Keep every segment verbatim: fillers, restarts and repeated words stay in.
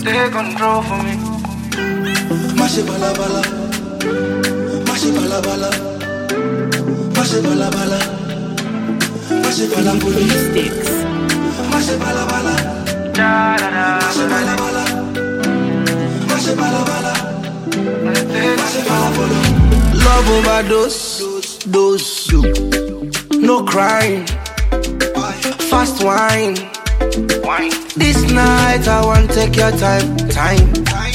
Take control for me. Mashi bala bala, mashi bala bala, mashi bala bala, mashi bala bala, Sticks. mashi bala bala, Da da da. mashi bala bala, mashi bala bala, mashi bala bala. Love overdose, dose, no crying, fast wine. Wine. This night I want take your time, time,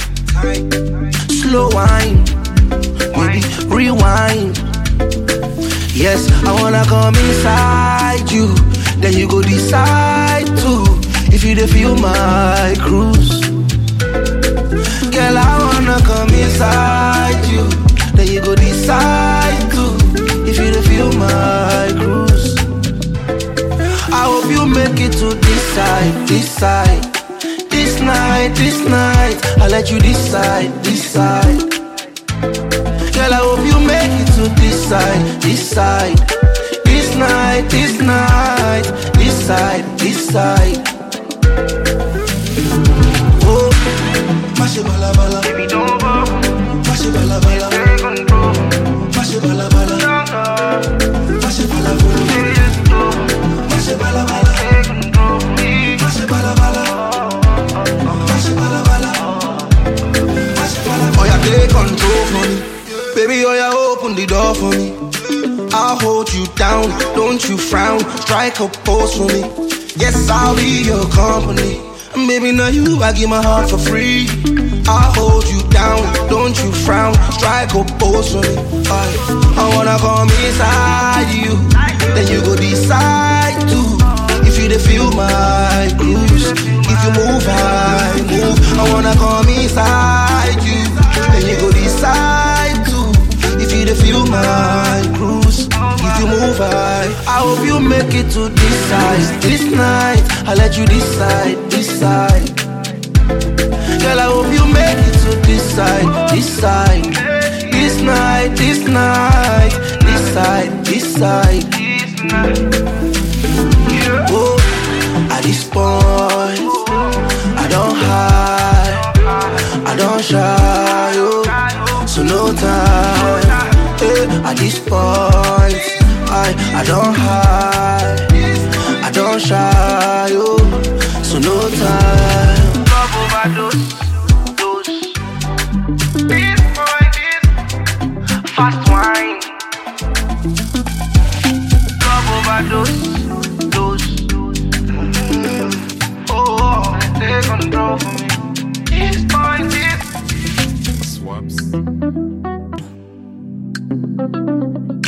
slow wine, baby, rewind. Yes, I wanna come inside you, then you go decide to if you dey feel my cruise. Girl, I wanna come inside you, then you go decide to if you dey feel my cruise. I hope you make it to this side, this side. This night, this night, I'll let you decide, decide. Girl, I hope you make it to this side, this side. This night, this night, this side, this side. Oh, mashi bala bala, Baby, don't go. mashi bala bala, Take control. mashi bala bala, mashi bala bala, Baby, just go. mashi bala bala, Take control for me. mashi bala bala, mashi bala bala, mashi bala bala. Oh yeah, take control for me, baby. Oh yeah, open the door for me. I'll hold you down, don't you frown. Strike a pose for me. Yes, I'll be your company. Baby, now you, I give my heart for free. I'll hold you down, don't you frown. Strike a pose for me. I, I wanna come inside you, then you go decide to if you dey feel my cruise. If you move, I move. I wanna come inside you, then you go decide to if you dey feel my cruise. If you move, I I hope you make it to this side, this night. I'll let you decide, decide. Girl, I hope you make it to this side, this side. This night, this night, this side, this side. Oh, at this point, I don't hide, I don't shy, oh, so no time. Eh, at this point, I I don't hide, I don't shy, oh, so no time. Love overdose. Dose. This boy, this. Fast wine. Love overdose. Dose. Oh, take control for me. This boy, this. Swaps.